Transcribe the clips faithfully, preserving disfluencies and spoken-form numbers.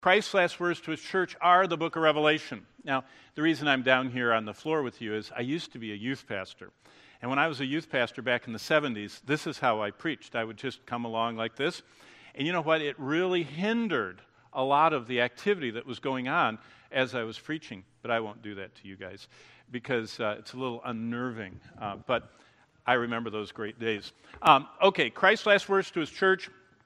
Christ's last words to his church are the book of Revelation. Now, the reason I'm down here on the floor with you is I used to be a youth pastor. And when I was a youth pastor back in the seventies, this is how I preached. I would just come along like this. And you know what? It really hindered a lot of the activity that was going on as I was preaching. But I won't do that to you guys because uh, it's a little unnerving. Uh, but I remember those great days. Um, okay, Christ's last words to his church.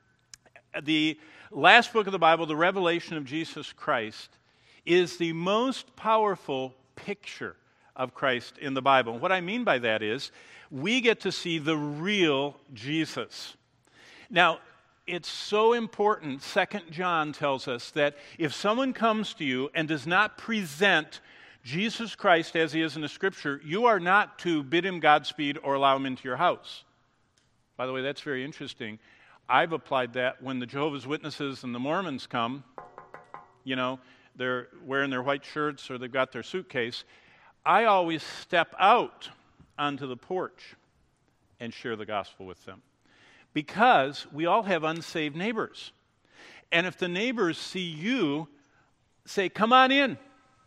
The last book of the Bible, the Revelation of Jesus Christ, is the most powerful picture of Christ in the Bible. And what I mean by that is we get to see the real Jesus. Now, it's so important, Second John tells us, that if someone comes to you and does not present Jesus Christ as he is in the Scripture, you are not to bid him Godspeed or allow him into your house. By the way, that's very interesting. I've applied that when the Jehovah's Witnesses and the Mormons come. You know, they're wearing their white shirts or they've got their suitcase. I always step out onto the porch and share the gospel with them. Because we all have unsaved neighbors. And if the neighbors see you say, come on in,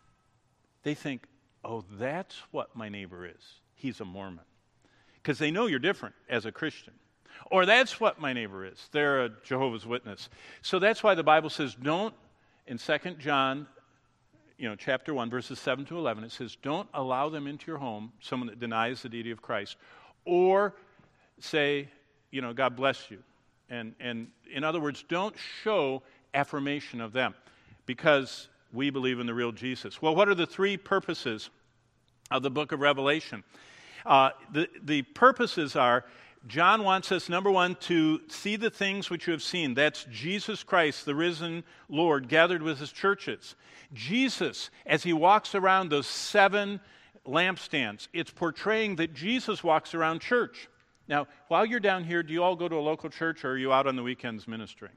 they think, oh, that's what my neighbor is. He's a Mormon. Because they know you're different as a Christian. Or that's what my neighbor is. They're a Jehovah's Witness. So that's why the Bible says don't, in Second John, you know, chapter one, verses seven to eleven, it says, don't allow them into your home, someone that denies the deity of Christ, or say, you know, God bless you. And, and in other words, don't show affirmation of them because we believe in the real Jesus. Well, what are the three purposes of the book of Revelation? Uh, the, the purposes are, John wants us, number one, to see the things which you have seen. That's Jesus Christ, the risen Lord, gathered with his churches. Jesus, as he walks around those seven lampstands, it's portraying that Jesus walks around church. Now, while you're down here, do you all go to a local church or are you out on the weekends ministering?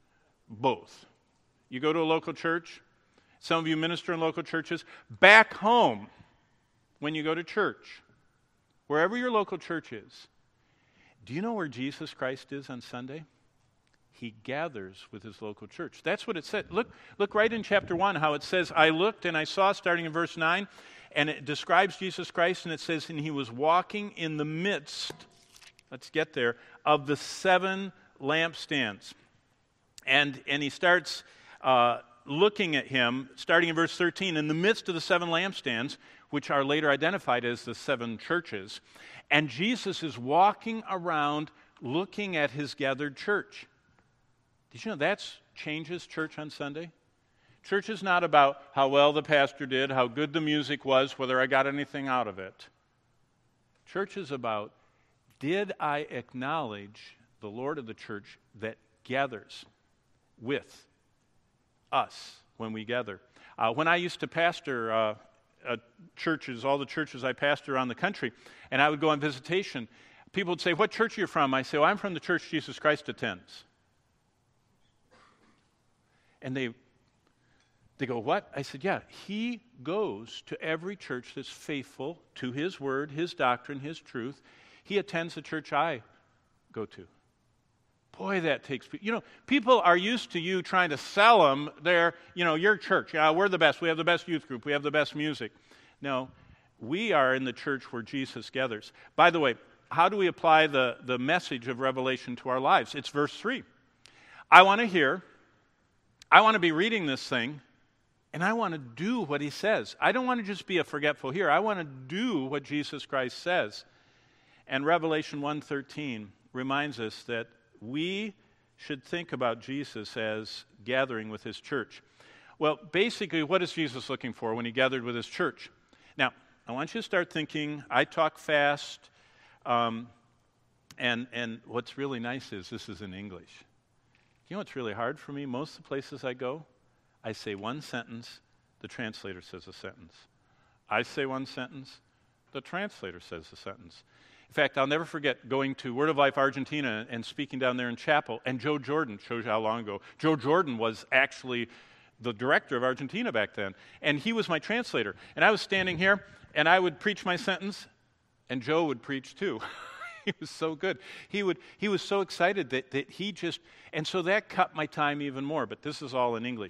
Both. You go to a local church? Some of you minister in local churches. Back home, when you go to church, wherever your local church is, do you know where Jesus Christ is on Sunday? He gathers with his local church. That's what it said. Look, look right in chapter one how it says, I looked and I saw, starting in verse nine, and it describes Jesus Christ, and it says, and he was walking in the midst, let's get there, of the seven lampstands. And, and he starts uh, looking at him, starting in verse thirteen, in the midst of the seven lampstands, which are later identified as the seven churches. And Jesus is walking around looking at his gathered church. Did you know that changes church on Sunday? Church is not about how well the pastor did, how good the music was, whether I got anything out of it. Church is about, did I acknowledge the Lord of the church that gathers with us when we gather? Uh, when I used to pastor uh, uh, churches, all the churches I pastor around the country, and I would go on visitation, people would say, what church are you from? I say, well, I'm from the church Jesus Christ attends. And they they go, what? I said, yeah, he goes to every church that's faithful to his word, his doctrine, his truth. He attends the church I go to. Boy, that takes, you know, people are used to you trying to sell them their, you know, your church. Yeah, we're the best. We have the best youth group. We have the best music. No, we are in the church where Jesus gathers. By the way, how do we apply the, the message of Revelation to our lives? It's verse three. I want to hear, I want to be reading this thing, and I want to do what he says. I don't want to just be a forgetful hearer. I want to do what Jesus Christ says. And Revelation one thirteen reminds us that we should think about Jesus as gathering with his church. Well, basically, what is Jesus looking for when he gathered with his church? Now, I want you to start thinking, I talk fast, um, and, and what's really nice is this is in English. You know what's really hard for me? Most of the places I go, I say one sentence, the translator says a sentence. I say one sentence, the translator says a sentence. In fact, I'll never forget going to Word of Life Argentina and speaking down there in chapel, and Joe Jordan, shows you how long ago, Joe Jordan was actually the director of Argentina back then, and he was my translator. And I was standing here, and I would preach my sentence, and Joe would preach too. He was so good. He would. He was so excited that, that he just, and so that cut my time even more, but this is all in English.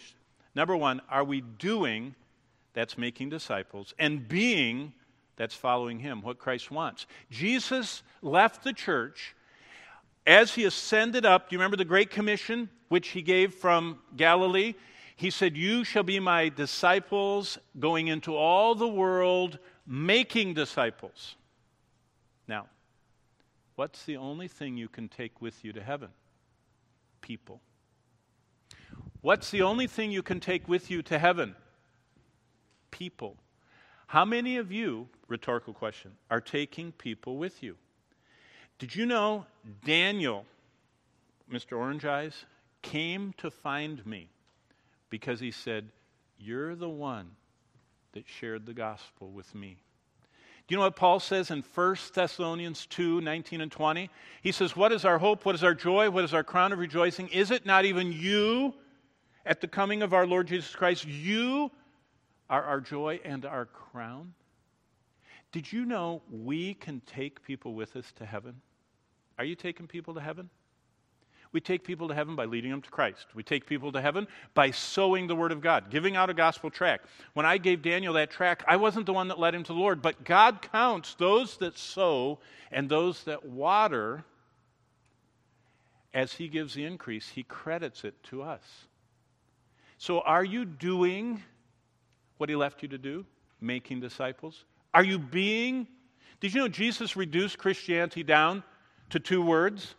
Number one, are we doing, that's making disciples, and being, that's following him, what Christ wants. Jesus left the church as he ascended up. Do you remember the Great Commission, which he gave from Galilee? He said, you shall be my disciples, going into all the world, making disciples. Now, what's the only thing you can take with you to heaven? People. What's the only thing you can take with you to heaven? People. How many of you, rhetorical question, are taking people with you? Did you know Daniel, Mister Orange Eyes, came to find me because he said, you're the one that shared the gospel with me. Do you know what Paul says in First Thessalonians two, nineteen and twenty? He says, what is our hope? What is our joy? What is our crown of rejoicing? Is it not even you at the coming of our Lord Jesus Christ? You are our joy and our crown. Did you know we can take people with us to heaven? Are you taking people to heaven? We take people to heaven by leading them to Christ. We take people to heaven by sowing the Word of God, giving out a gospel tract. When I gave Daniel that tract, I wasn't the one that led him to the Lord, but God counts those that sow and those that water. As he gives the increase, he credits it to us. So are you doing what he left you to do? Making disciples? Are you being? Did you know Jesus reduced Christianity down to two words?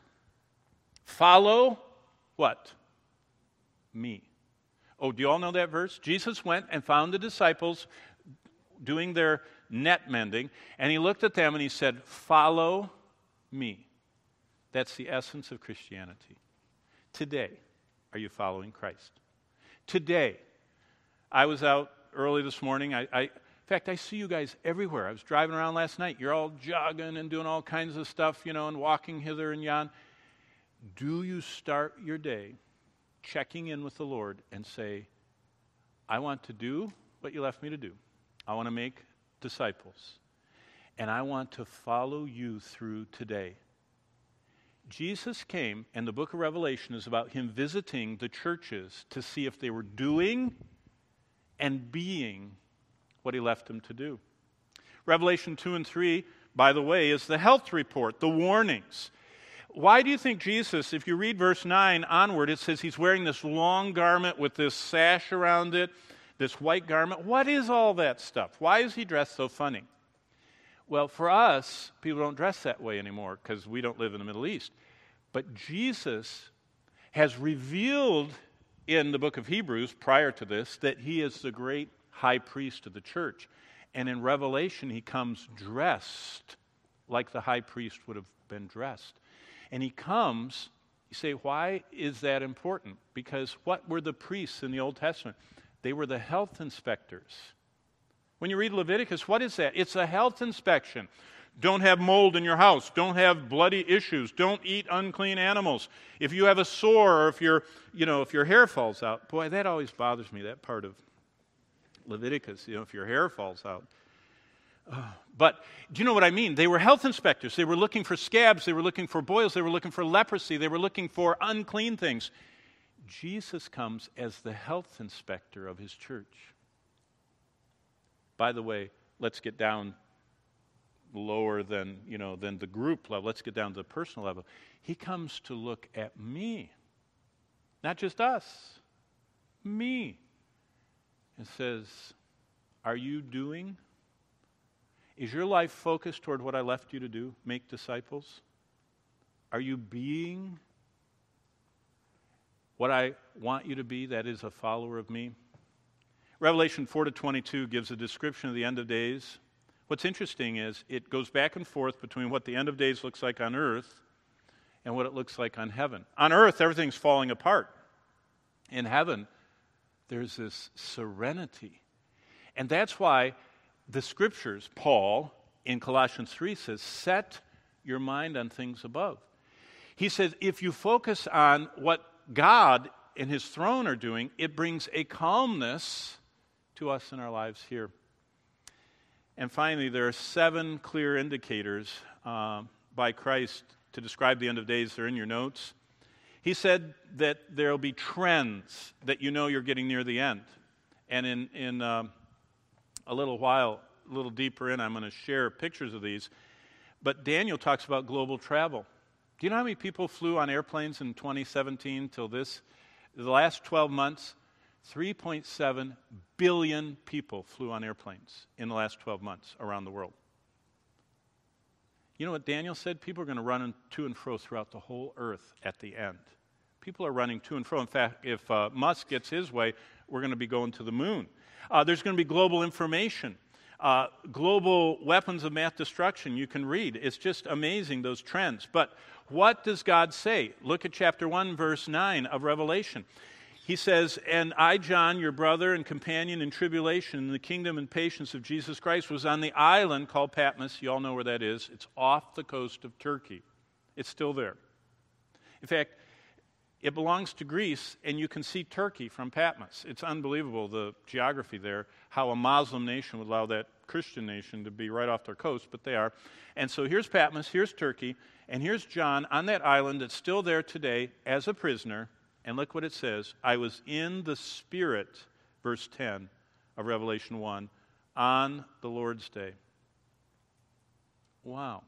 Follow what? Me. Oh, do you all know that verse? Jesus went and found the disciples doing their net mending, and he looked at them and he said, follow me. That's the essence of Christianity. Today, are you following Christ? Today, I was out early this morning. I, I, in fact, I see you guys everywhere. I was driving around last night. You're all jogging and doing all kinds of stuff, you know, and walking hither and yon. Do you start your day checking in with the Lord and say, I want to do what you left me to do. I want to make disciples. And I want to follow you through today. Jesus came, and the book of Revelation is about him visiting the churches to see if they were doing and being what he left them to do. Revelation two and three, by the way, is the health report, the warnings. Why do you think Jesus, if you read verse nine onward, it says he's wearing this long garment with this sash around it, this white garment. What is all that stuff? Why is he dressed so funny? Well, for us, people don't dress that way anymore because we don't live in the Middle East. But Jesus has revealed in the book of Hebrews, prior to this, that he is the great high priest of the church. And in Revelation, he comes dressed like the high priest would have been dressed. And he comes, you say, why is that important? Because what were the priests in the Old Testament? They were the health inspectors. When you read Leviticus, what is that? It's a health inspection. Don't have mold in your house. Don't have bloody issues. Don't eat unclean animals. If you have a sore or if your, you know, if your hair falls out, boy, that always bothers me, that part of Leviticus, you know, if your hair falls out. Oh, but do you know what I mean? They were health inspectors. They were looking for scabs. They were looking for boils. They were looking for leprosy. They were looking for unclean things. Jesus comes as the health inspector of his church. By the way, let's get down lower than, you know, than the group level. Let's get down to the personal level. He comes to look at me, not just us, me, and says, are you doing? Is your life focused toward what I left you to do, make disciples? Are you being what I want you to be, that is a follower of me? Revelation four to twenty-two gives a description of the end of days. What's interesting is it goes back and forth between what the end of days looks like on earth and what it looks like on heaven. On earth, everything's falling apart. In heaven, there's this serenity. And that's why the scriptures, Paul, in Colossians three says, set your mind on things above. He says, if you focus on what God and his throne are doing, it brings a calmness to us in our lives here. And finally, there are seven clear indicators uh, by Christ to describe the end of days. They're in your notes. He said that there will be trends that you know you're getting near the end. And in, in um, a little while, a little deeper in, I'm going to share pictures of these. But Daniel talks about global travel. Do you know how many people flew on airplanes in twenty seventeen till this? The last twelve months, three point seven billion people flew on airplanes in the last twelve months around the world. You know what Daniel said? People are going to run to and fro throughout the whole earth at the end. People are running to and fro. In fact, if uh, Musk gets his way, we're going to be going to the moon. Uh, there's going to be global information, uh, global weapons of mass destruction. You can read. It's just amazing, those trends. But what does God say? Look at chapter one, verse nine of Revelation. He says, "And I, John, your brother and companion in tribulation in the kingdom and patience of Jesus Christ, was on the island called Patmos." You all know where that is. It's off the coast of Turkey. It's still there. In fact, it belongs to Greece, and you can see Turkey from Patmos. It's unbelievable, the geography there, how a Muslim nation would allow that Christian nation to be right off their coast, but they are. And so here's Patmos, here's Turkey, and here's John on that island that's still there today as a prisoner. And look what it says. "I was in the Spirit," verse ten of Revelation one, "on the Lord's day." Wow.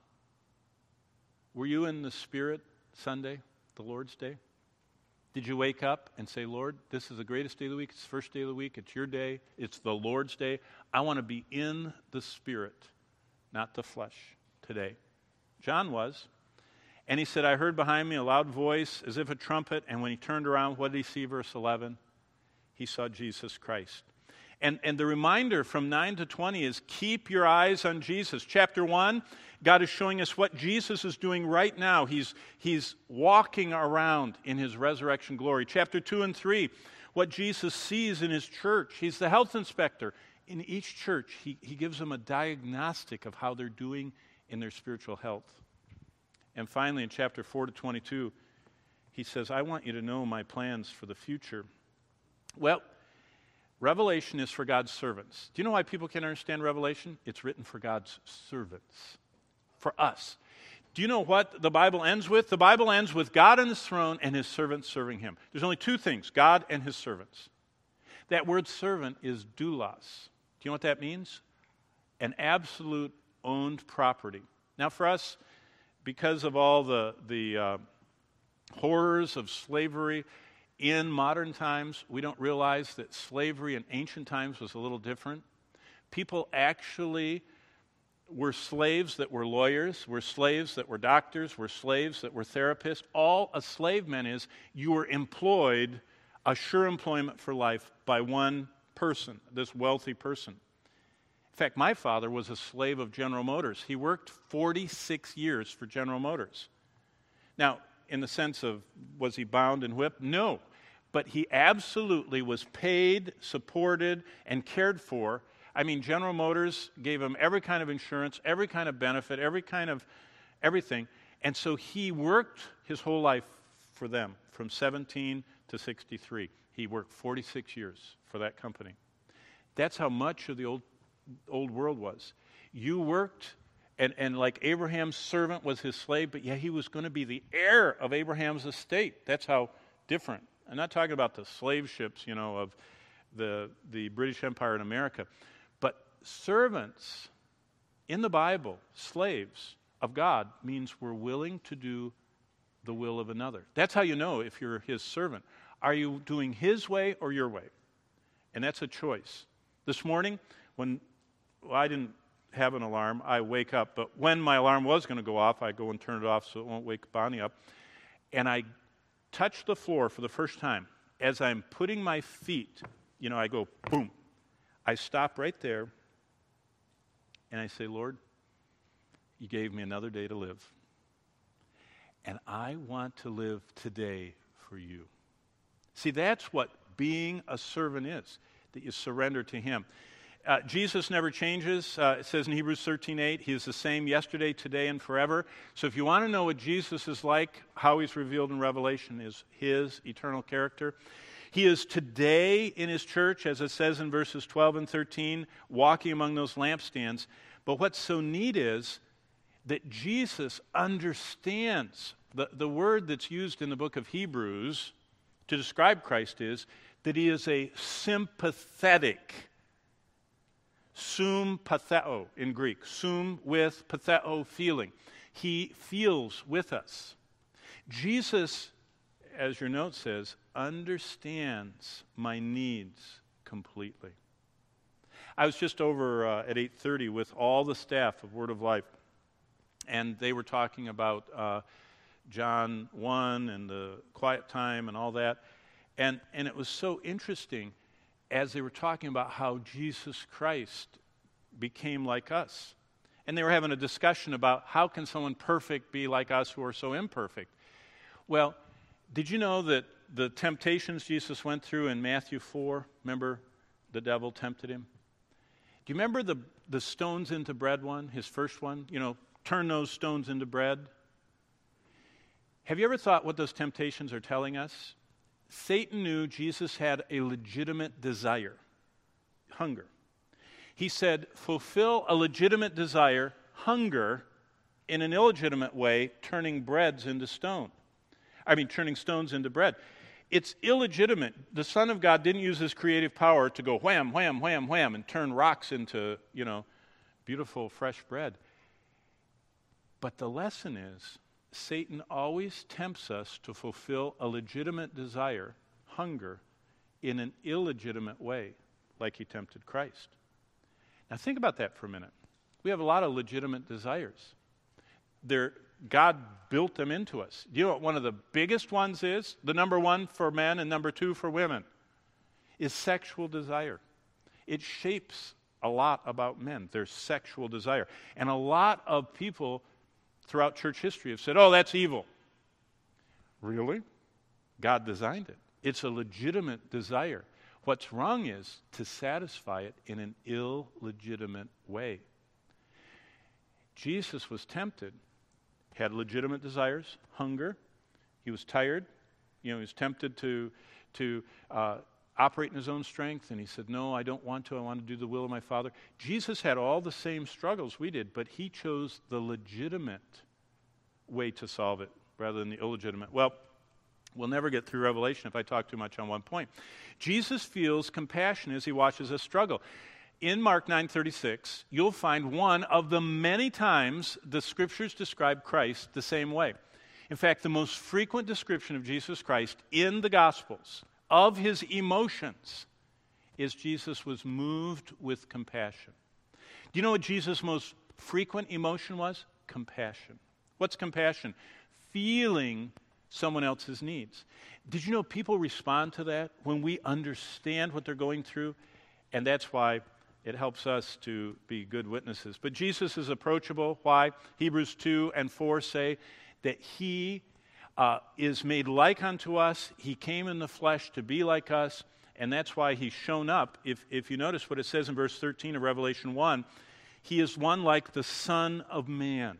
Were you in the Spirit Sunday, the Lord's day? Did you wake up and say, "Lord, this is the greatest day of the week. It's the first day of the week. It's your day. It's the Lord's day. I want to be in the Spirit, not the flesh today." John was. And he said, "I heard behind me a loud voice as if a trumpet." And when he turned around, what did he see? Verse eleven. He saw Jesus Christ. And, and the reminder from nine to twenty is keep your eyes on Jesus. Chapter one, God is showing us what Jesus is doing right now. He's, he's walking around in his resurrection glory. Chapter two and three, what Jesus sees in his church. He's the health inspector. In each church, he, he gives them a diagnostic of how they're doing in their spiritual health. And finally, in chapter four to twenty-two, he says, "I want you to know my plans for the future." Well, Revelation is for God's servants. Do you know why people can't understand Revelation? It's written for God's servants, for us. Do you know what the Bible ends with? The Bible ends with God on his throne and his servants serving him. There's only two things, God and his servants. That word servant is doulos. Do you know what that means? An absolute owned property. Now for us, because of all the, the uh, horrors of slavery in modern times, we don't realize that slavery in ancient times was a little different. People actually were slaves that were lawyers, were slaves that were doctors, were slaves that were therapists. All a slave meant is you were employed, a sure employment for life by one person, this wealthy person. In fact, my father was a slave of General Motors. He worked forty-six years for General Motors. Now, in the sense of, was he bound and whipped? No. But he absolutely was paid, supported, and cared for. I mean, General Motors gave him every kind of insurance, every kind of benefit, every kind of everything. And so he worked his whole life for them, from seventeen to sixty-three. He worked forty-six years for that company. That's how much of the old old world was. You worked, and, and like Abraham's servant was his slave, but yeah, he was going to be the heir of Abraham's estate. That's how different. I'm not talking about the slave ships, you know, of the, the British Empire in America, but servants in the Bible, slaves of God, means we're willing to do the will of another. That's how you know if you're his servant. Are you doing his way or your way? And that's a choice. This morning, when well, I didn't have an alarm, I wake up, but when my alarm was going to go off, I go and turn it off so it won't wake Bonnie up, and I touch the floor for the first time. As I'm putting my feet, you know, I go, boom. I stop right there, and I say, "Lord, you gave me another day to live, and I want to live today for you." See, that's what being a servant is, that you surrender to him. Uh, Jesus never changes. Uh, it says in Hebrews thirteen eight, he is the same yesterday, today, and forever. So if you want to know what Jesus is like, how he's revealed in Revelation is his eternal character. He is today in his church, as it says in verses twelve and thirteen, walking among those lampstands. But what's so neat is that Jesus understands The, the word that's used in the book of Hebrews to describe Christ is that he is a sympathetic, sum patheo in Greek, sum with patheo feeling. He feels with us. Jesus, as your note says, understands my needs completely. I was just over uh, at eight thirty with all the staff of Word of Life, and they were talking about uh, John one and the quiet time and all that. And, and it was so interesting as they were talking about how Jesus Christ became like us. And they were having a discussion about how can someone perfect be like us who are so imperfect. Well, did you know that the temptations Jesus went through in Matthew four, remember the devil tempted him? Do you remember the, the stones into bread one, his first one? You know, turn those stones into bread. Have you ever thought what those temptations are telling us? Satan knew Jesus had a legitimate desire, hunger. He said, fulfill a legitimate desire, hunger, in an illegitimate way, turning breads into stone. I mean, turning stones into bread. It's illegitimate. The Son of God didn't use his creative power to go wham, wham, wham, wham, and turn rocks into, you know, beautiful, fresh bread. But the lesson is, Satan always tempts us to fulfill a legitimate desire, hunger, in an illegitimate way, like he tempted Christ. Now think about that for a minute. We have a lot of legitimate desires. They're, God built them into us. Do you know what one of the biggest ones is? The number one for men and number two for women is sexual desire. It shapes a lot about men, their sexual desire. And a lot of people throughout church history have said, oh, that's evil. Really? God designed it. It's a legitimate desire. What's wrong is to satisfy it in an illegitimate way. Jesus was tempted, had legitimate desires, hunger. He was tired. You know, he was tempted to, to uh, operate in his own strength, and he said, no, I don't want to. I want to do the will of my Father. Jesus had all the same struggles we did, but he chose the legitimate way to solve it rather than the illegitimate. Well, we'll never get through Revelation if I talk too much on one point. Jesus feels compassion as he watches us struggle. In Mark nine thirty-six, you'll find one of the many times the Scriptures describe Christ the same way. In fact, the most frequent description of Jesus Christ in the Gospels of his emotions is Jesus was moved with compassion. Do you know what Jesus' most frequent emotion was? Compassion. What's compassion? Feeling someone else's needs. Did you know people respond to that when we understand what they're going through? And that's why it helps us to be good witnesses. But Jesus is approachable. Why? Hebrews two and four say that he uh, is made like unto us. He came in the flesh to be like us, and that's why he's shown up. If, if you notice what it says in verse thirteen of Revelation one, he is one like the Son of Man.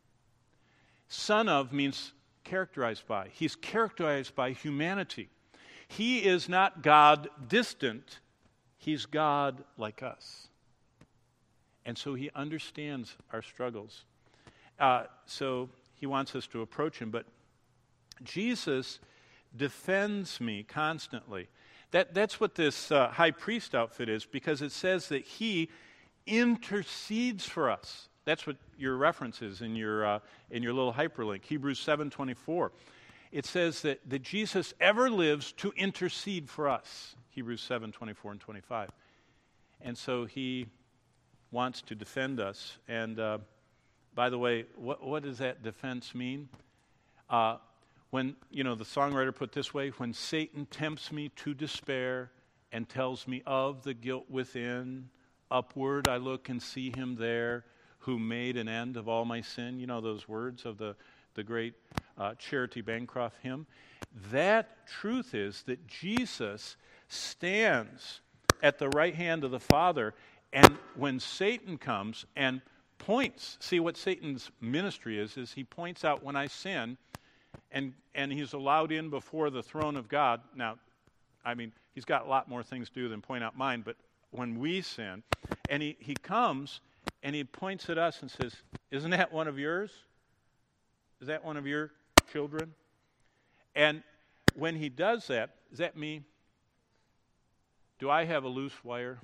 Son of means characterized by. He's characterized by humanity. He is not God distant. He's God like us. And so he understands our struggles. Uh, so he wants us to approach him. But Jesus defends me constantly. That, that's what this uh, high priest outfit is, because it says that he intercedes for us. That's what your reference is in your, uh, in your little hyperlink, Hebrews seven twenty-four. It says that, that Jesus ever lives to intercede for us, Hebrews seven twenty-four and twenty-five. And so he wants to defend us. And uh, by the way, what, what does that defense mean? Uh, when, you know, the songwriter put it this way, when Satan tempts me to despair and tells me of the guilt within, upward I look and see him there, who made an end of all my sin. You know those words of the, the great uh, Charity Bancroft hymn? That truth is that Jesus stands at the right hand of the Father, and when Satan comes and points, see what Satan's ministry is, is he points out when I sin, and, and he's allowed in before the throne of God. Now, I mean, he's got a lot more things to do than point out mine, but when we sin, and he, he comes and he points at us and says, isn't that one of yours? Is that one of your children. And when he does that, is that me? Do I have a loose wire?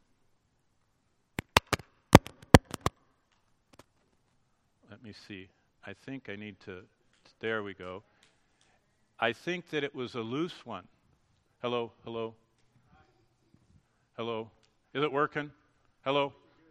Let me see. I think I need to, there we go. I think that it was a loose one. Hello, hello. Hello. Is it working? Hello?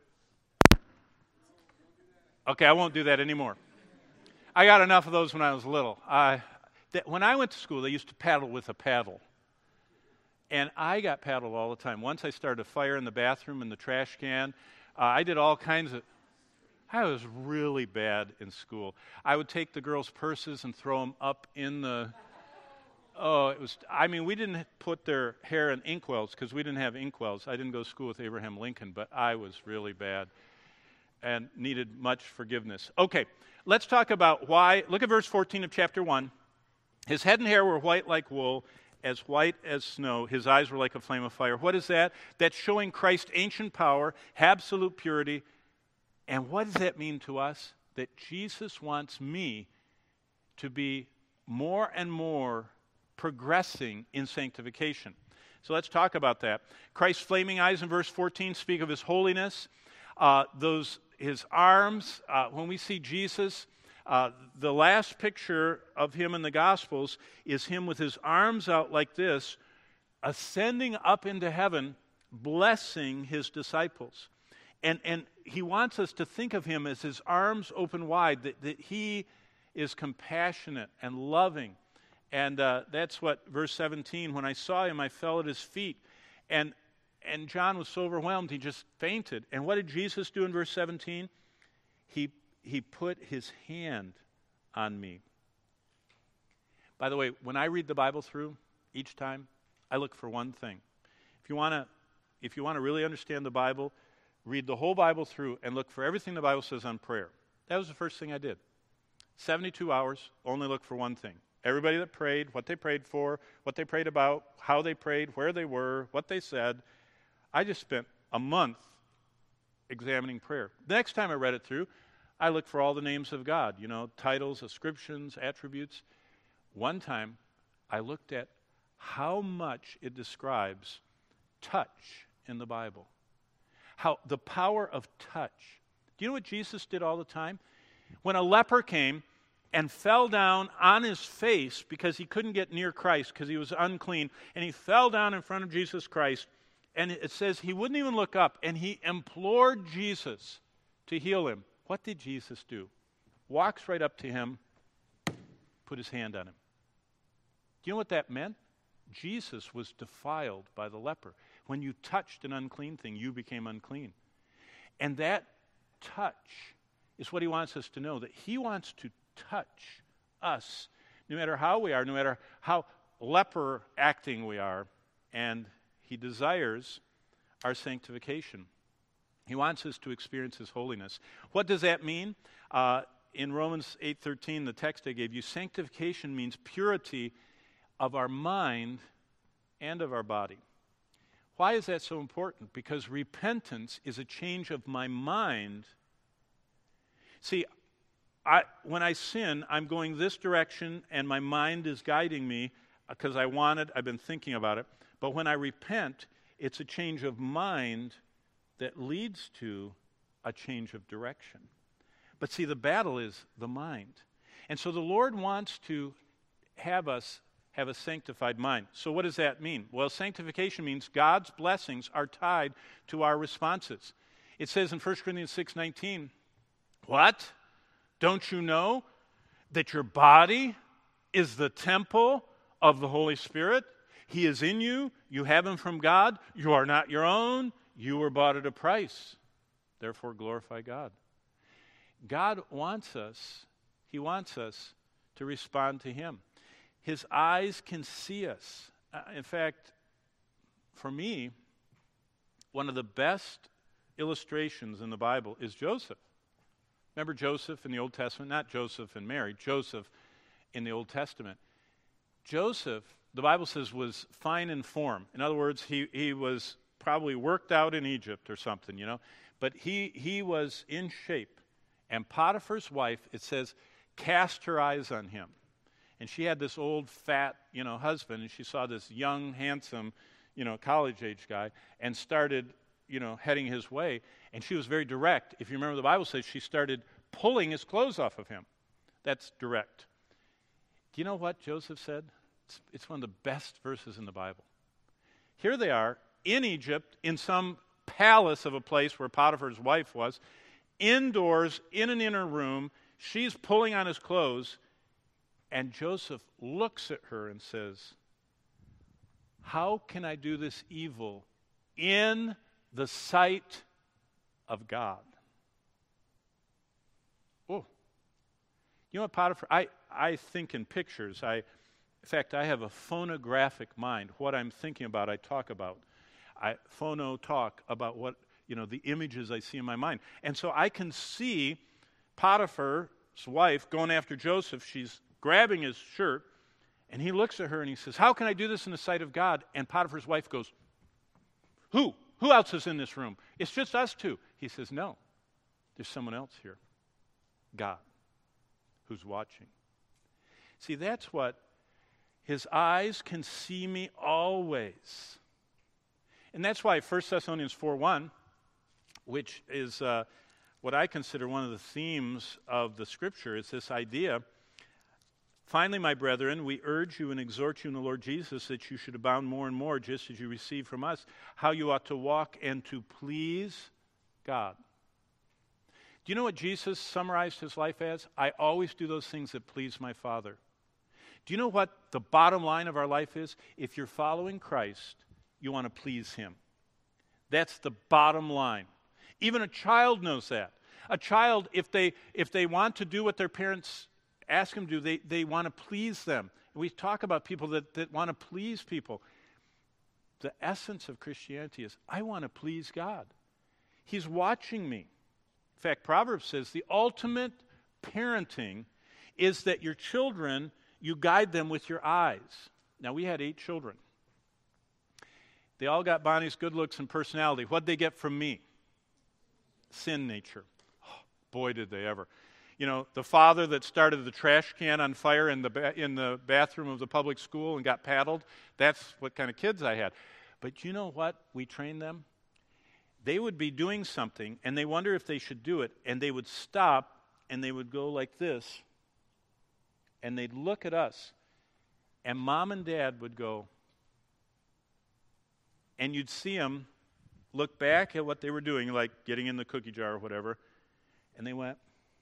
Okay, I won't do that anymore. I got enough of those when I was little. I, that when I went to school, they used to paddle with a paddle. And I got paddled all the time. Once I started a fire in the bathroom in the trash can. Uh, I did all kinds of... I was really bad in school. I would take the girls' purses and throw them up in the... Oh, it was... I mean, we didn't put their hair in inkwells because we didn't have inkwells. I didn't go to school with Abraham Lincoln, but I was really bad and needed much forgiveness. Okay, let's talk about why... Look at verse fourteen of chapter one. His head and hair were white like wool, as white as snow. His eyes were like a flame of fire. What is that? That's showing Christ's ancient power, absolute purity. And what does that mean to us? That Jesus wants me to be more and more progressing in sanctification. So let's talk about that. Christ's flaming eyes in verse fourteen speak of his holiness. Uh, those his arms, uh, when we see Jesus, uh, the last picture of him in the Gospels is him with his arms out like this, ascending up into heaven, blessing his disciples. And and he wants us to think of him as his arms open wide, that, that he is compassionate and loving. And uh, that's what verse seventeen, when I saw him, I fell at his feet. And and John was so overwhelmed, he just fainted. And what did Jesus do in verse seventeen? He, he put his hand on me. By the way, when I read the Bible through each time, I look for one thing. If you want to, if you want to really understand the Bible, read the whole Bible through and look for everything the Bible says on prayer. That was the first thing I did. seventy-two hours, only look for one thing. Everybody that prayed, what they prayed for, what they prayed about, how they prayed, where they were, what they said. I just spent a month examining prayer. The next time I read it through, I looked for all the names of God, you know, titles, ascriptions, attributes. One time, I looked at how much it describes touch in the Bible. How the power of touch. Do you know what Jesus did all the time? When a leper came and fell down on his face because he couldn't get near Christ because he was unclean, and he fell down in front of Jesus Christ, and it says he wouldn't even look up, and he implored Jesus to heal him. What did Jesus do? Walks right up to him, put his hand on him. Do you know what that meant? Jesus was defiled by the leper. When you touched an unclean thing, you became unclean. And that touch is what he wants us to know, that he wants to touch us, no matter how we are, no matter how leper acting we are, and he desires our sanctification. He wants us to experience his holiness. What does that mean? Uh, in Romans eight thirteen, the text I gave you, sanctification means purity of our mind and of our body. Why is that so important? Because repentance is a change of my mind. See, I, when I sin, I'm going this direction and my mind is guiding me because I want it, I've been thinking about it. But when I repent, it's a change of mind that leads to a change of direction. But see, the battle is the mind. And so the Lord wants to have us have a sanctified mind. So what does that mean? Well, sanctification means God's blessings are tied to our responses. It says in First Corinthians six nineteen, what? Don't you know that your body is the temple of the Holy Spirit? He is in you. You have him from God. You are not your own. You were bought at a price. Therefore, glorify God. God wants us, he wants us to respond to him. His eyes can see us. Uh, in fact, for me, one of the best illustrations in the Bible is Joseph. Remember Joseph in the Old Testament? Not Joseph and Mary, Joseph in the Old Testament. Joseph, the Bible says, was fine in form. In other words, he, he was probably worked out in Egypt or something, you know. But he, he was in shape. And Potiphar's wife, it says, cast her eyes on him. And she had this old, fat, you know, husband, and she saw this young, handsome, you know, college-age guy, and started, you know, heading his way. And she was very direct. If you remember, the Bible says she started pulling his clothes off of him. That's direct. Do you know what Joseph said? It's, it's one of the best verses in the Bible. Here they are in Egypt, in some palace of a place where Potiphar's wife was, indoors, in an inner room. She's pulling on his clothes, and Joseph looks at her and says, how can I do this evil in the sight of God? Oh. You know what, Potiphar? I, I think in pictures. I, in fact, I have a phonographic mind. What I'm thinking about, I talk about. I phono talk about what, you know, the images I see in my mind. And so I can see Potiphar's wife going after Joseph. She's grabbing his shirt, and he looks at her and he says, how can I do this in the sight of God? And Potiphar's wife goes, who? Who else is in this room? It's just us two. He says, no, there's someone else here. God, who's watching. See, that's what his eyes can see me always. And that's why First Thessalonians four one, which is uh, what I consider one of the themes of the Scripture, is this idea. Finally, my brethren, we urge you and exhort you in the Lord Jesus that you should abound more and more, just as you receive from us, how you ought to walk and to please God. Do you know what Jesus summarized his life as? I always do those things that please my Father. Do you know what the bottom line of our life is? If you're following Christ, you want to please him. That's the bottom line. Even a child knows that. A child, if they if they want to do what their parents ask them to do, they, they want to please them. We talk about people that, that want to please people. The essence of Christianity is, I want to please God. He's watching me. In fact, Proverbs says the ultimate parenting is that your children, you guide them with your eyes. Now, we had eight children. They all got Bonnie's good looks and personality. What'd they get from me? Sin nature. Oh, boy, did they ever. You know, the father that started the trash can on fire in the ba- in the bathroom of the public school and got paddled, that's what kind of kids I had. But you know what? We trained them. They would be doing something, and they wonder if they should do it, and they would stop, and they would go like this, and they'd look at us, and mom and dad would go, and you'd see them look back at what they were doing, like getting in the cookie jar or whatever, and they went,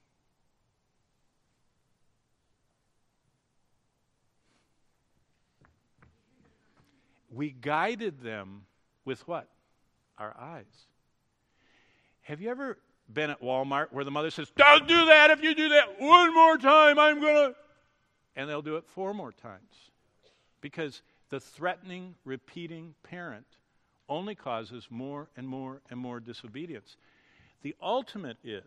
we guided them with what? Our eyes. Have you ever been at Walmart where the mother says, don't do that, if you do that one more time, I'm going to... And they'll do it four more times. Because the threatening, repeating parent only causes more and more and more disobedience. The ultimate is,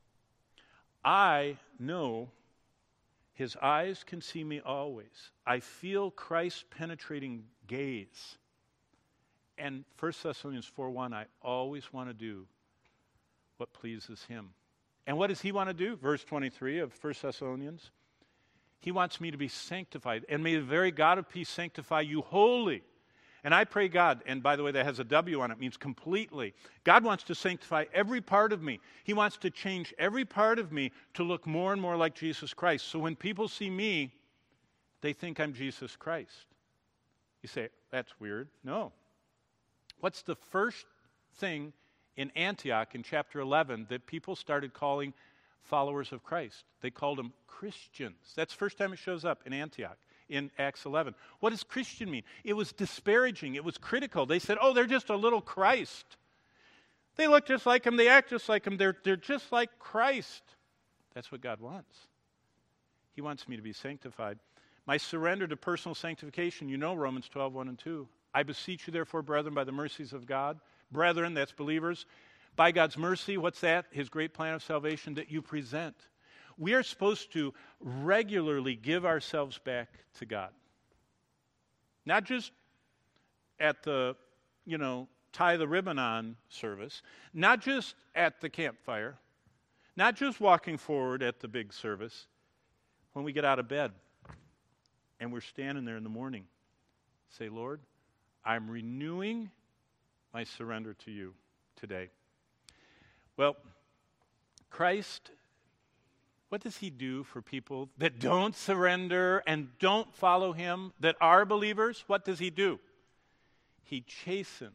I know his eyes can see me always. I feel Christ's penetrating gaze. And First Thessalonians four one, I always want to do what pleases him. And what does he want to do? Verse twenty-three of First Thessalonians. He wants me to be sanctified. And may the very God of peace sanctify you wholly. And I pray God, and by the way, that has a W on it, means completely. God wants to sanctify every part of me. He wants to change every part of me to look more and more like Jesus Christ. So when people see me, they think I'm Jesus Christ. You say, that's weird. No. What's the first thing in Antioch in chapter eleven that people started calling followers of Christ? They called them Christians. That's the first time it shows up in Antioch in Acts eleven. What does Christian mean? It was disparaging. It was critical. They said, oh, they're just a little Christ. They look just like him. They act just like him. They're, they're just like Christ. That's what God wants. He wants me to be sanctified. My surrender to personal sanctification, you know Romans twelve, one and two. I beseech you, therefore, brethren, by the mercies of God. Brethren, that's believers. By God's mercy, what's that? His great plan of salvation that you present. We are supposed to regularly give ourselves back to God. Not just at the, you know, tie the ribbon on service. Not just at the campfire. Not just walking forward at the big service. When we get out of bed. and we're standing there in the morning, say, Lord, I'm renewing my surrender to you today. Well, Christ, what does he do for people that don't surrender and don't follow him, that are believers? What does he do? He chastens.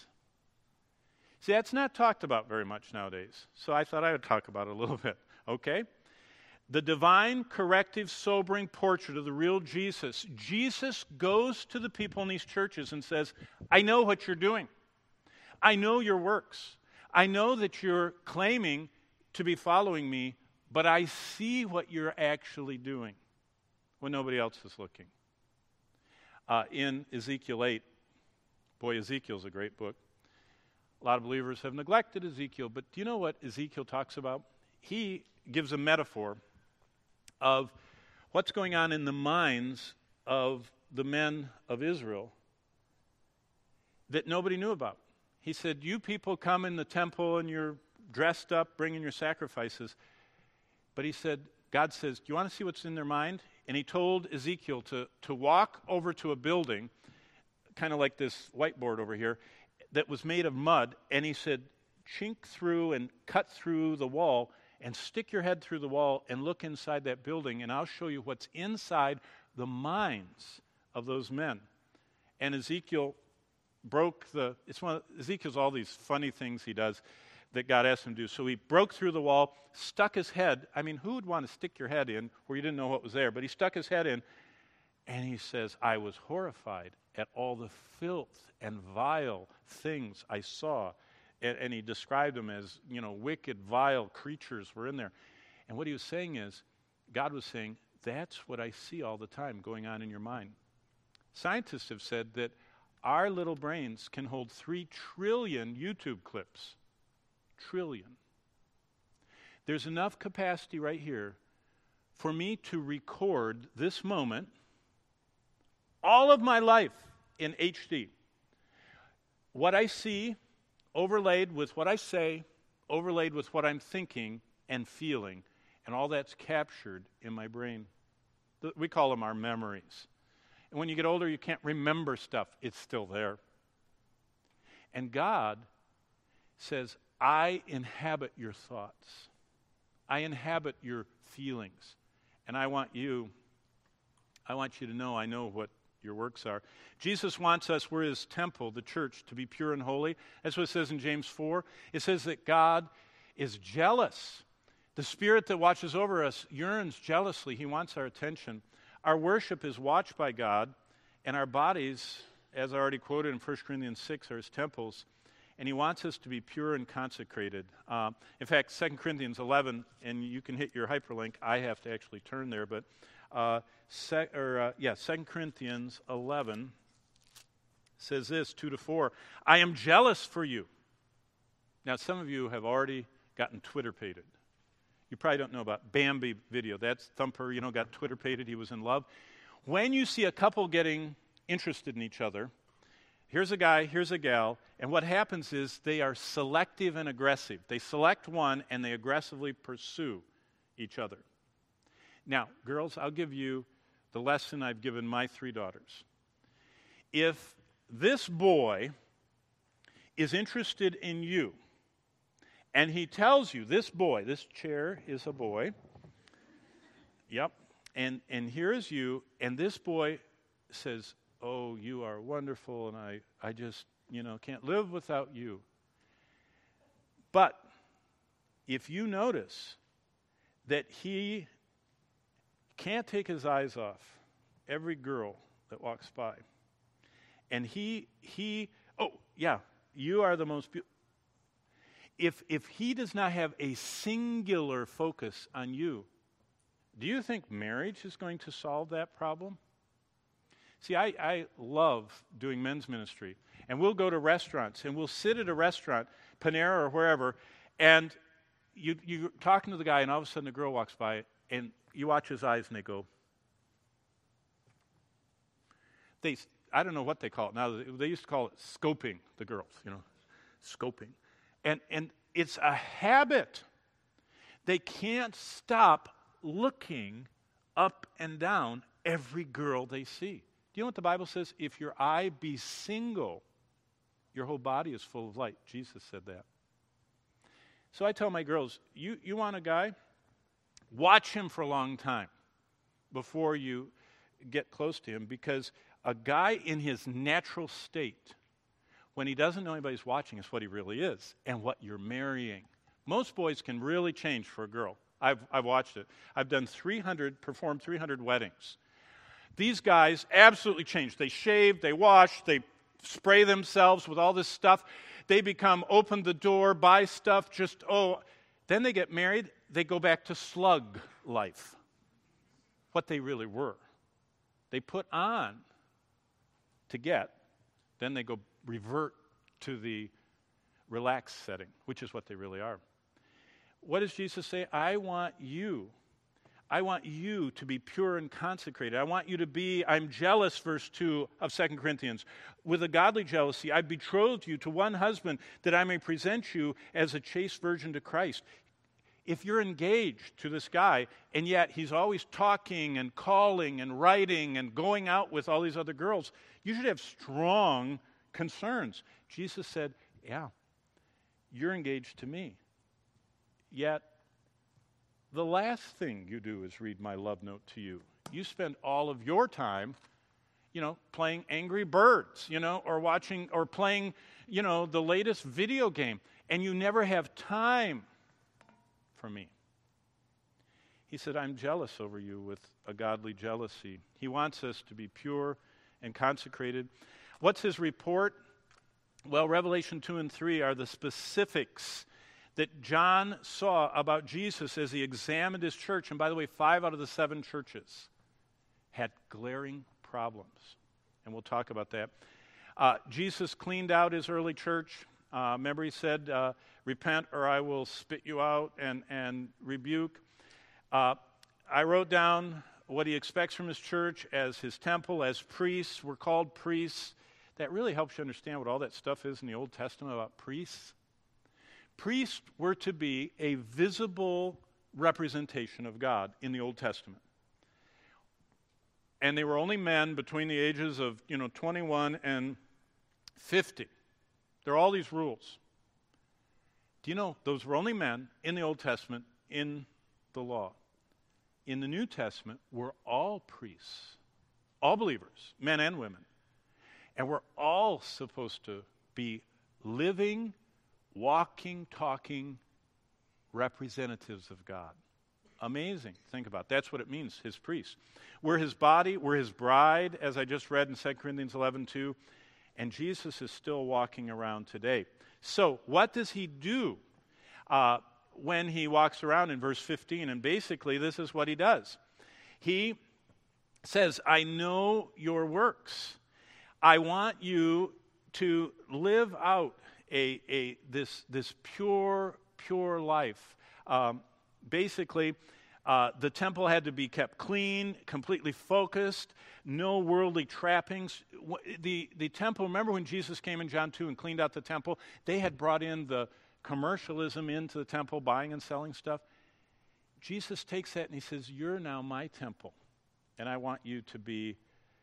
See, that's not talked about very much nowadays, so I thought I would talk about it a little bit, okay? The divine, corrective, sobering portrait of the real Jesus. Jesus goes to the people in these churches and says, I know what you're doing. I know your works. I know that you're claiming to be following me, but I see what you're actually doing when nobody else is looking. Uh, in Ezekiel eight, boy, Ezekiel's a great book. A lot of believers have neglected Ezekiel, but do you know what Ezekiel talks about? He gives a metaphor of what's going on in the minds of the men of Israel that nobody knew about. He said, you people come in the temple and you're dressed up, bringing your sacrifices. But he said, God says, do you want to see what's in their mind? And he told Ezekiel to, to walk over to a building, kind of like this whiteboard over here, that was made of mud. And he said, chink through and cut through the wall and stick your head through the wall and look inside that building, and I'll show you what's inside the minds of those men. And Ezekiel broke the, it's one of, Ezekiel's all these funny things he does that God asked him to do. So he broke through the wall, stuck his head. I mean, who would want to stick your head in where you didn't know what was there? But he stuck his head in, and he says, I was horrified at all the filth and vile things I saw. And, and he described them as, you know, wicked, vile creatures were in there. And what he was saying is, God was saying, that's what I see all the time going on in your mind. Scientists have said that our little brains can hold three trillion YouTube clips. Trillion. There's enough capacity right here for me to record this moment, all of my life in H D. What I see, overlaid with what I say, overlaid with what I'm thinking and feeling, and all that's captured in my brain. We call them our memories. And when you get older, you can't remember stuff. It's still there. And God says, I inhabit your thoughts. I inhabit your feelings. And I want you, I want you to know I know what your works are. Jesus wants us, we're his temple, the church, to be pure and holy. That's what it says in James four. It says that God is jealous. The Spirit that watches over us yearns jealously. He wants our attention. Our worship is watched by God, and our bodies, as I already quoted in First Corinthians six, are his temples, and he wants us to be pure and consecrated. Uh, in fact, Second Corinthians eleven, and you can hit your hyperlink. I have to actually turn there, but uh, sec, or, uh, yeah, Second Corinthians eleven says this, two to four, I am jealous for you. Now, some of you have already gotten Twitter-pated. You probably don't know about Bambi video. That's Thumper, you know, got Twitter-pated. He was in love. When you see a couple getting interested in each other, here's a guy, here's a gal, and what happens is they are selective and aggressive. They select one, and they aggressively pursue each other. Now, girls, I'll give you the lesson I've given my three daughters. If this boy is interested in you, and he tells you, this boy, this chair is a boy. Yep. And and here is you, and this boy says, oh, you are wonderful, and I, I just, you know, can't live without you. But if you notice that he can't take his eyes off every girl that walks by, and he, he, oh, yeah, you are the most beautiful. If, if he does not have a singular focus on you, do you think marriage is going to solve that problem? See, I, I love doing men's ministry. And we'll go to restaurants, and we'll sit at a restaurant, Panera or wherever, and you, you're talking to the guy, and all of a sudden the girl walks by, and you watch his eyes, and they go. They, I don't know what they call it now. They used to call it scoping the girls, you know, scoping. And and it's a habit. They can't stop looking up and down every girl they see. Do you know what the Bible says? If your eye be single, your whole body is full of light. Jesus said that. So I tell my girls, you, you want a guy? Watch him for a long time before you get close to him, because a guy in his natural state, when he doesn't know anybody's watching, is what he really is and what you're marrying. Most boys can really change for a girl. I've, I've watched it. I've done three hundred, performed three hundred weddings. These guys absolutely change. They shave, they wash, they spray themselves with all this stuff. They become, open the door, buy stuff, just, oh. Then they get married, they go back to slug life, what they really were. They put on to get, then they go revert to the relaxed setting, which is what they really are. What does Jesus say? I want you. I want you to be pure and consecrated. I want you to be, I'm jealous, verse two of Second Corinthians. With a godly jealousy, I betrothed you to one husband that I may present you as a chaste virgin to Christ. If you're engaged to this guy, and yet he's always talking and calling and writing and going out with all these other girls, you should have strong concerns. Jesus said, yeah, you're engaged to me. Yet, the last thing you do is read my love note to you. You spend all of your time, you know, playing Angry Birds, you know, or watching or playing, you know, the latest video game, and you never have time for me. He said, I'm jealous over you with a godly jealousy. He wants us to be pure and consecrated. What's his report? Well, Revelation two and three are the specifics that John saw about Jesus as he examined his church. And by the way, five out of the seven churches had glaring problems. And we'll talk about that. Uh, Jesus cleaned out his early church. Uh, remember he said, uh, repent or I will spit you out and, and rebuke. Uh, I wrote down what he expects from his church as his temple, as priests. We're called priests. That really helps you understand what all that stuff is in the Old Testament about priests. Priests were to be a visible representation of God in the Old Testament. And they were only men between the ages of, you know, twenty-one and fifty. There are all these rules. Do you know those were only men in the Old Testament in the law? In the New Testament, we're all priests, all believers, men and women. And we're all supposed to be living, walking, talking representatives of God. Amazing. Think about it. That's what it means, his priests. We're his body, we're his bride, as I just read in Second Corinthians eleven two, and Jesus is still walking around today. So, what does he do uh, when he walks around in verse fifteen? And basically, this is what he does. He says, I know your works. I want you to live out a, a this, this pure, pure life. Um, basically, uh, the temple had to be kept clean, completely focused, no worldly trappings. The, the temple, remember when Jesus came in John two and cleaned out the temple? They had brought in the commercialism into the temple, buying and selling stuff. Jesus takes that and he says, you're now my temple, and I want you to be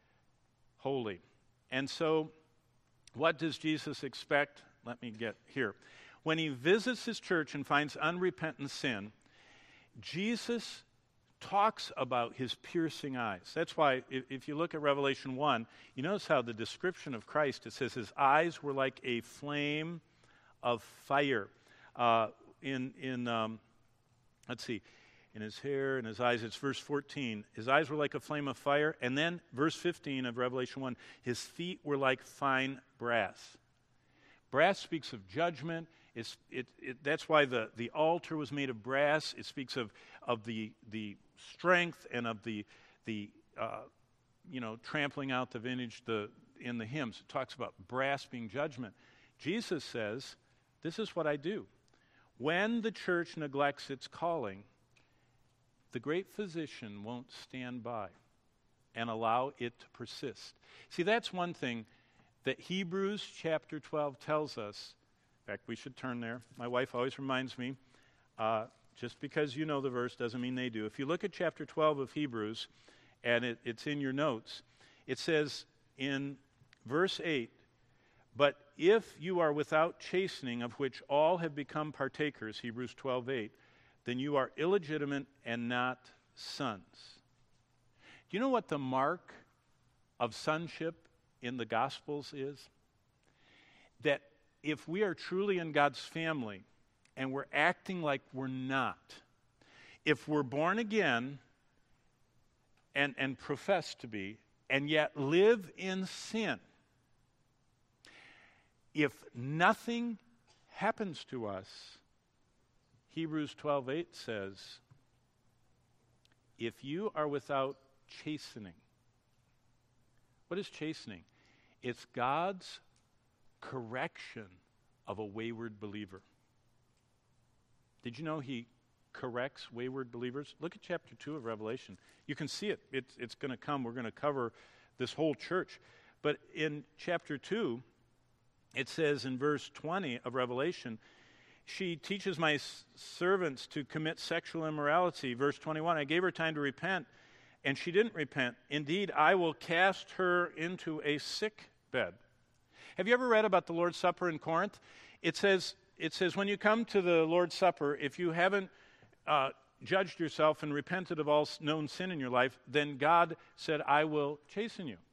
holy. And so, what does Jesus expect? Let me get here. When he visits his church and finds unrepentant sin, Jesus talks about his piercing eyes. That's why, if, if you look at Revelation one, you notice how the description of Christ, it says his eyes were like a flame of fire. Uh, in, in um, let's see, in his hair and his eyes, it's verse fourteen. His eyes were like a flame of fire. And then verse fifteen of Revelation one, his feet were like fine brass. Brass speaks of judgment. It's, it, it, that's why the, the altar was made of brass. It speaks of, of the, the strength and of the, the uh, you know, trampling out the vintage the, in the hymns. It talks about brass being judgment. Jesus says, this is what I do. When the church neglects its calling, the great physician won't stand by and allow it to persist. See, that's one thing that Hebrews chapter twelve tells us. In fact, we should turn there. My wife always reminds me, uh, just because you know the verse doesn't mean they do. If you look at chapter twelve of Hebrews, and it, it's in your notes. It says in verse eight, "But if you are without chastening, of which all have become partakers," Hebrews twelve eight, "then you are illegitimate and not sons." Do you know what the mark of sonship in the Gospels is? That if we are truly in God's family and we're acting like we're not, if we're born again and, and profess to be, and yet live in sin, if nothing happens to us, Hebrews twelve eight says, if you are without chastening. What is chastening? It's God's correction of a wayward believer. Did you know he corrects wayward believers? Look at chapter two of Revelation. You can see it. It's, it's going to come. We're going to cover this whole church. But in chapter two, it says in verse twenty of Revelation, "She teaches my s- servants to commit sexual immorality." Verse twenty-one, "I gave her time to repent, and she didn't repent. Indeed, I will cast her into a sick bed." Have you ever read about the Lord's Supper in Corinth? It says, it says when you come to the Lord's Supper, if you haven't uh, judged yourself and repented of all known sin in your life, then God said, "I will chasten you."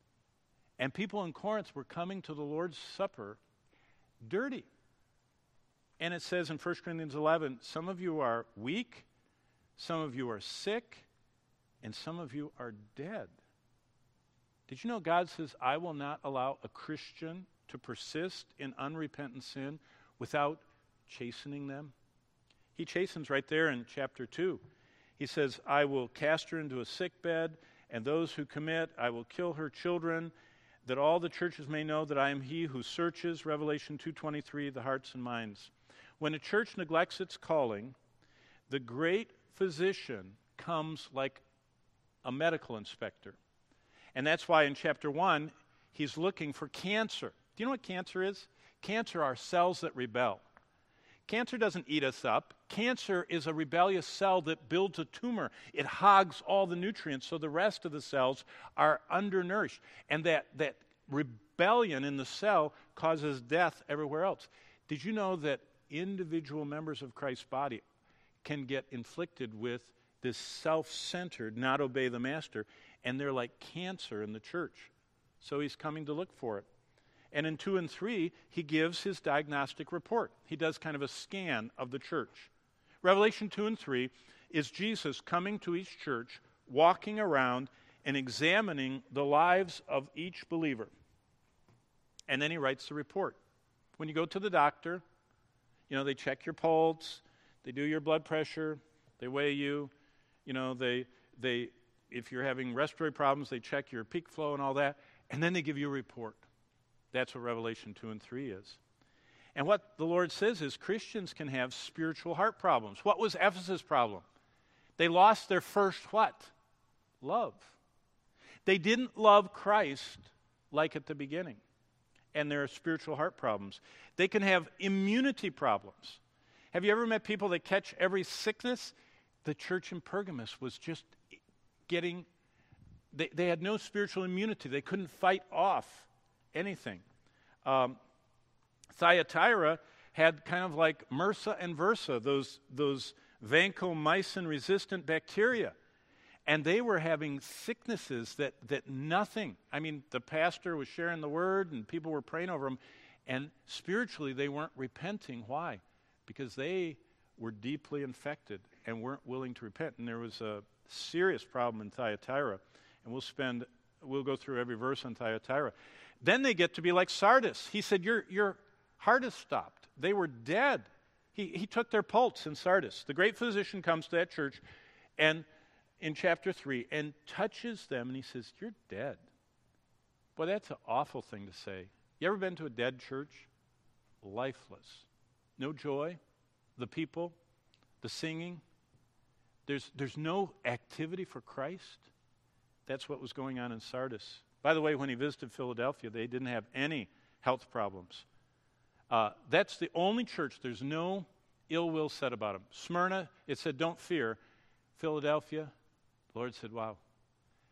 And people in Corinth were coming to the Lord's Supper dirty. And it says in First Corinthians eleven, some of you are weak, some of you are sick, and some of you are dead. Did you know God says, "I will not allow a Christian to persist in unrepentant sin without chastening them"? He chastens right there in chapter two. He says, "I will cast her into a sick bed, and those who commit, I will kill her children, that all the churches may know that I am he who searches," Revelation two twenty-three, "the hearts and minds." When a church neglects its calling, the great physician comes like a medical inspector. And that's why in chapter one, he's looking for cancer. Do you know what cancer is? Cancer are cells that rebel. Cancer doesn't eat us up. Cancer is a rebellious cell that builds a tumor. It hogs all the nutrients, so the rest of the cells are undernourished. And that, that rebellion in the cell causes death everywhere else. Did you know that individual members of Christ's body can get inflicted with this self-centered, not obey the master, and they're like cancer in the church. So he's coming to look for it. And in two and three, he gives his diagnostic report. He does kind of a scan of the church. Revelation two and three is Jesus coming to each church, walking around and examining the lives of each believer. And then he writes the report. When you go to the doctor, you know, they check your pulse, they do your blood pressure, they weigh you, you know, they they if you're having respiratory problems, they check your peak flow and all that, and then they give you a report. That's what Revelation two and three is. And what the Lord says is Christians can have spiritual heart problems. What was Ephesus' problem? They lost their first what? Love. They didn't love Christ like at the beginning. And there are spiritual heart problems. They can have immunity problems. Have you ever met people that catch every sickness? The church in Pergamos was just getting, they, they had no spiritual immunity. They couldn't fight off anything. Um, Thyatira had kind of like MRSA and VRSA, those, those vancomycin-resistant bacteria. And they were having sicknesses that, that nothing, I mean, the pastor was sharing the word and people were praying over them, and spiritually they weren't repenting. Why? Because they were deeply infected and weren't willing to repent. And there was a serious problem in Thyatira. And we'll spend, we'll go through every verse on Thyatira. Then they get to be like Sardis. He said, your, your heart has stopped. They were dead. He, he took their pulse in Sardis. The great physician comes to that church and in chapter three and touches them and he says, "You're dead." Boy, that's an awful thing to say. You ever been to a dead church? Lifeless. No joy. The people, the singing. There's, there's no activity for Christ. That's what was going on in Sardis. By the way, when he visited Philadelphia, they didn't have any health problems. Uh, that's the only church, there's no ill will said about them. Smyrna, it said, "Don't fear." Philadelphia, the Lord said, "Wow,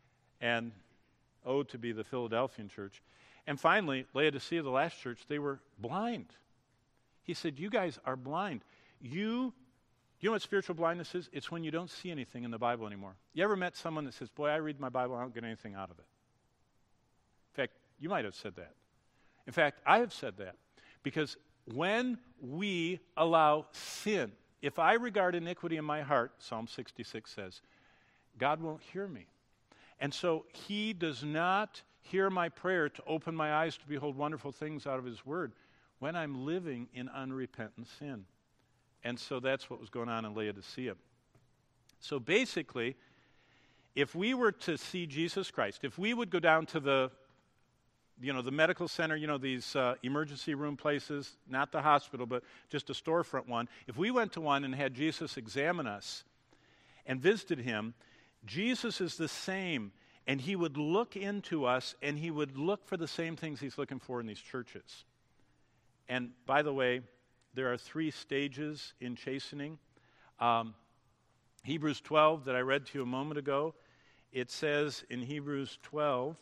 and oh, to be the Philadelphian church. And finally, Laodicea, the last church, they were blind. He said, you guys are blind. You, you know what spiritual blindness is? It's when you don't see anything in the Bible anymore. You ever met someone that says, boy, I read my Bible, I don't get anything out of it? In fact, you might have said that. In fact, I have said that. Because when we allow sin, if I regard iniquity in my heart, Psalm sixty-six says, God won't hear me. And so he does not hear my prayer to open my eyes to behold wonderful things out of his word when I'm living in unrepentant sin. And so that's what was going on in Laodicea. So basically, if we were to see Jesus Christ, if we would go down to the you know, the medical center, you know, these uh, emergency room places, not the hospital, but just a storefront one. If we went to one and had Jesus examine us and visited him, Jesus is the same, and he would look into us, and he would look for the same things he's looking for in these churches. And by the way, there are three stages in chastening. Um, Hebrews twelve that I read to you a moment ago, it says in Hebrews twelve,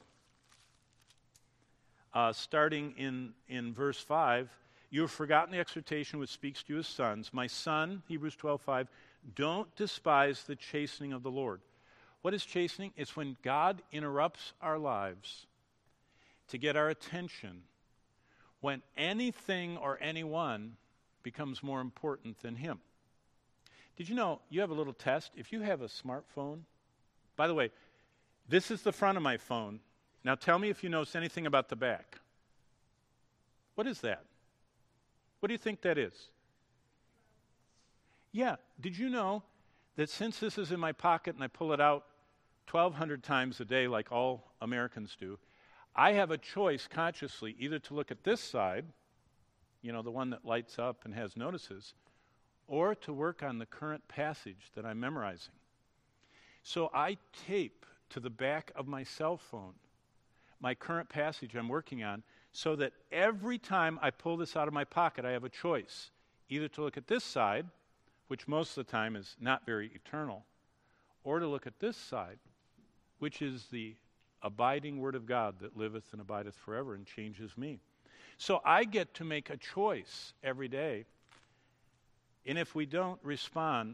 Uh, starting in, in verse five, you have forgotten the exhortation which speaks to you as sons. My son, Hebrews twelve five, don't despise the chastening of the Lord. What is chastening? It's when God interrupts our lives to get our attention, when anything or anyone becomes more important than him. Did you know you have a little test? If you have a smartphone, by the way, this is the front of my phone. Now tell me if you notice anything about the back. What is that? What do you think that is? Yeah, did you know that since this is in my pocket and I pull it out twelve hundred times a day like all Americans do, I have a choice consciously either to look at this side, you know, the one that lights up and has notices, or to work on the current passage that I'm memorizing. So I tape to the back of my cell phone my current passage I'm working on, so that every time I pull this out of my pocket, I have a choice, either to look at this side, which most of the time is not very eternal, or to look at this side, which is the abiding word of God that liveth and abideth forever and changes me. So I get to make a choice every day, and if we don't respond,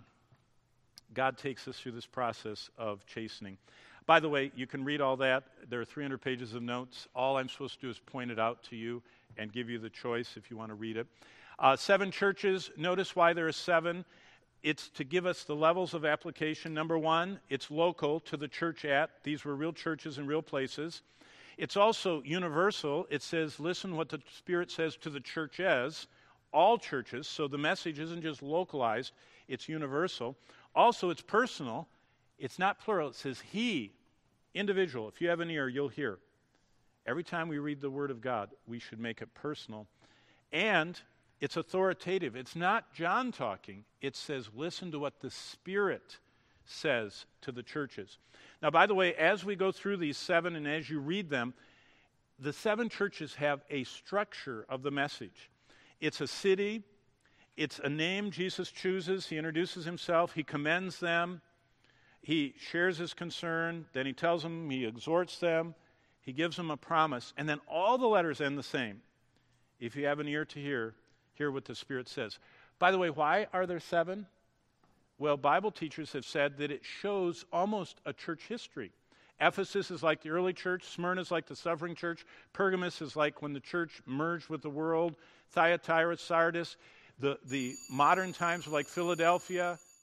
God takes us through this process of chastening. By the way, you can read all that. There are three hundred pages of notes. All I'm supposed to do is point it out to you and give you the choice if you want to read it. Uh, seven churches. Notice why there are seven. It's to give us the levels of application. Number one, it's local to the church at. These were real churches in real places. It's also universal. It says, listen what the Spirit says to the church as. All churches. So the message isn't just localized. It's universal. Also, it's personal. It's not plural. It says he, individual. If you have an ear, you'll hear. Every time we read the Word of God, we should make it personal. And it's authoritative. It's not John talking. It says, listen to what the Spirit says to the churches. Now, by the way, as we go through these seven and as you read them, the seven churches have a structure of the message. It's a city. It's a name Jesus chooses. He introduces himself. He commends them. He shares his concern, then he tells them, he exhorts them, he gives them a promise, and then all the letters end the same. If you have an ear to hear, hear what the Spirit says. By the way, why are there seven? Well, Bible teachers have said that it shows almost a church history. Ephesus is like the early church, Smyrna is like the suffering church, Pergamos is like when the church merged with the world, Thyatira, Sardis, the, the modern times are like Philadelphia,